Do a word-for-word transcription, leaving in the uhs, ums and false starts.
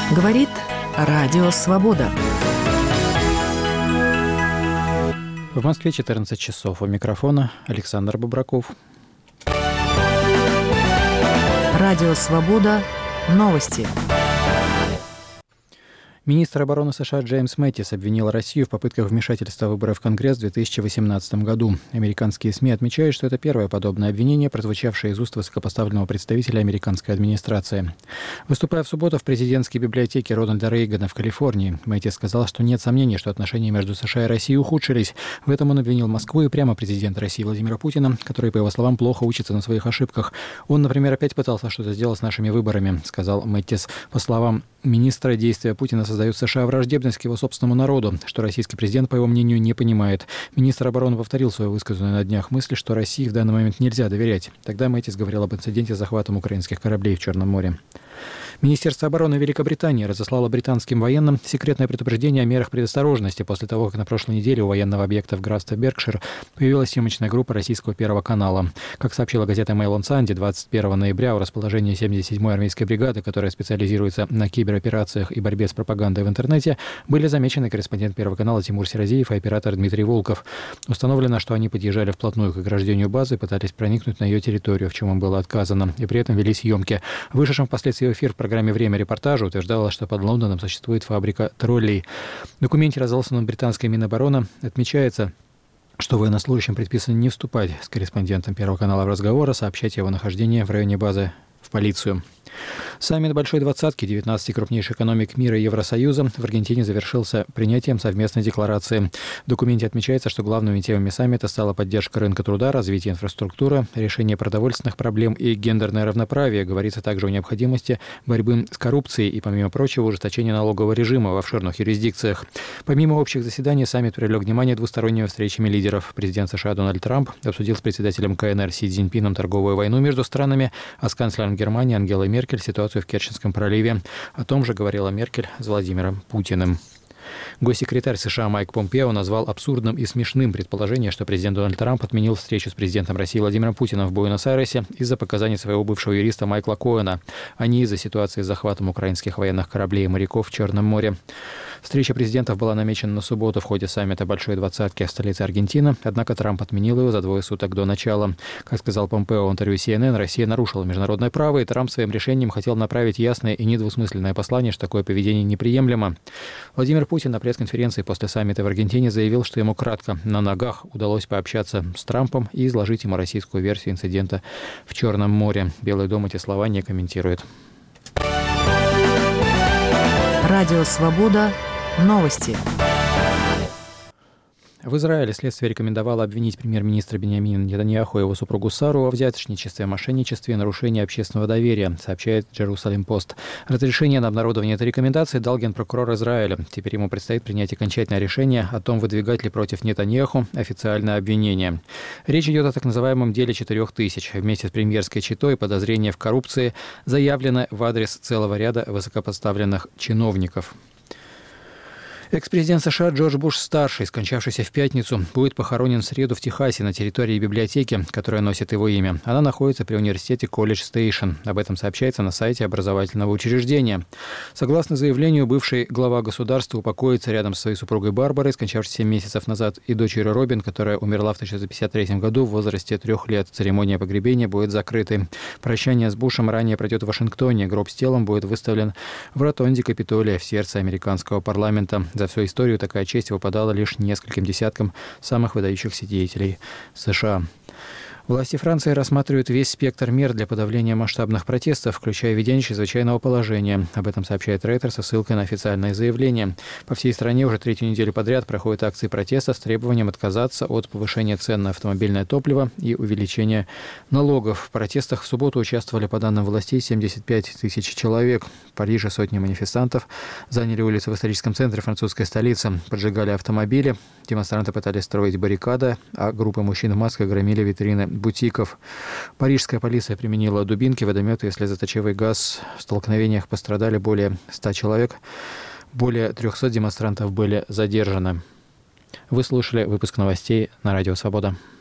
Говорит Радио Свобода. В Москве четырнадцать часов. У микрофона Александр Бобраков. Радио Свобода. Новости. Министр обороны США Джеймс Мэттис обвинил Россию в попытках вмешательства в выборы в Конгресс в две тысячи восемнадцатом году. Американские СМИ отмечают, что это первое подобное обвинение, прозвучавшее из уст высокопоставленного представителя американской администрации. Выступая в субботу в президентской библиотеке Рональда Рейгана в Калифорнии, Мэттис сказал, что нет сомнений, что отношения между США и Россией ухудшились. В этом он обвинил Москву и прямо президента России Владимира Путина, который, по его словам, плохо учится на своих ошибках. Он, например, опять пытался что-то сделать с нашими выборами, сказал Мэттис. По словам министра, действия Путина создают в США враждебность к его собственному народу, что российский президент, по его мнению, не понимает. Министр обороны повторил свою высказанную на днях мысль, что России в данный момент нельзя доверять. Тогда Мэттис говорил об инциденте с захватом украинских кораблей в Черном море. Министерство обороны Великобритании разослало британским военным секретное предупреждение о мерах предосторожности после того, как на прошлой неделе у военного объекта в графстве Беркшир появилась съемочная группа российского Первого канала. Как сообщила газета Mail on Sunday, двадцать первого ноября у расположения семьдесят седьмой армейской бригады, которая специализируется на кибероперациях и борьбе с пропагандой в интернете, были замечены корреспондент Первого канала Тимур Серазиев и оператор Дмитрий Волков. Установлено, что они подъезжали вплотную к ограждению базы и пытались проникнуть на ее территорию, в чем им было отказано, и при этом вели съемки. Вышедшим впоследствии в эфир в программе «Время» репортажа утверждалось, что под Лондоном существует фабрика троллей. В документе, разосланном британской Минобороны, отмечается, что военнослужащим предписано не вступать с корреспондентом Первого канала в разговор, а сообщать его нахождение в районе базы в полицию. Саммит Большой Двадцатки девятнадцати крупнейших экономик мира и Евросоюза в Аргентине завершился принятием совместной декларации. В документе отмечается, что главными темами саммита стала поддержка рынка труда, развитие инфраструктуры, решение продовольственных проблем и гендерное равноправие. Говорится также о необходимости борьбы с коррупцией и, помимо прочего, ужесточения налогового режима в офшорных юрисдикциях. Помимо общих заседаний, саммит привлек внимание двусторонними встречами лидеров. Президент США Дональд Трамп обсудил с председателем КНР Си Цзиньпином торговую войну между странами, а с канцлером Германии Ангелой Меркель ситуацию в Керченском проливе. О том же говорила Меркель с Владимиром Путиным. Госсекретарь США Майк Помпео назвал абсурдным и смешным предположение, что президент Дональд Трамп отменил встречу с президентом России Владимиром Путиным в Буэнос-Айресе из-за показаний своего бывшего юриста Майкла Коэна, а не из-за ситуации с захватом украинских военных кораблей и моряков в Черном море. Встреча президентов была намечена на субботу в ходе саммита Большой Двадцатки в столице Аргентины, однако Трамп отменил ее за двое суток до начала. Как сказал Помпео в интервью Си Эн Эн, Россия нарушила международное право, и Трамп своим решением хотел направить ясное и недвусмысленное послание, что такое поведение неприемлемо. Владимир Путин на пресс-конференции после саммита в Аргентине заявил, что ему кратко, на ногах, удалось пообщаться с Трампом и изложить ему российскую версию инцидента в Черном море. Белый дом эти слова не комментирует. Радио Свобода. Новости. В Израиле следствие рекомендовало обвинить премьер-министра Биньямина Нетаньяху и его супругу Сару во взяточничестве, мошенничестве и нарушении общественного доверия, сообщает Jerusalem Post. Разрешение на обнародование этой рекомендации дал генпрокурор Израиля. Теперь ему предстоит принять окончательное решение о том, выдвигать ли против Нетаньяху официальное обвинение. Речь идет о так называемом деле четырех тысяч. Вместе с премьерской четой подозрения в коррупции заявлено в адрес целого ряда высокопоставленных чиновников. Экс-президент США Джордж Буш-старший, скончавшийся в пятницу, будет похоронен в среду в Техасе на территории библиотеки, которая носит его имя. Она находится при университете Колледж Стейшн. Об этом сообщается на сайте образовательного учреждения. Согласно заявлению, бывший глава государства упокоится рядом со своей супругой Барбарой, скончавшейся семь месяцев назад, и дочерью Робин, которая умерла в тысяча девятьсот пятьдесят третьем году в возрасте трех лет. Церемония погребения будет закрытой. Прощание с Бушем ранее пройдет в Вашингтоне. Гроб с телом будет выставлен в ротонде Капитолия в сердце американского парламента. За всю историю такая честь выпадала лишь нескольким десяткам самых выдающихся деятелей США. Власти Франции рассматривают весь спектр мер для подавления масштабных протестов, включая введение чрезвычайного положения. Об этом сообщает Рейтер со ссылкой на официальное заявление. По всей стране уже третью неделю подряд проходят акции протеста с требованием отказаться от повышения цен на автомобильное топливо и увеличения налогов. В протестах в субботу участвовали, по данным властей, семьдесят пять тысяч человек. В Париже сотни манифестантов заняли улицы в историческом центре французской столицы, поджигали автомобили. Демонстранты пытались строить баррикады, а группы мужчин в масках громили витрины бутиков. Парижская полиция применила дубинки, водометы и слезоточивый газ. В столкновениях пострадали более ста человек. Более трехсот демонстрантов были задержаны. Вы слушали выпуск новостей на Радио Свобода.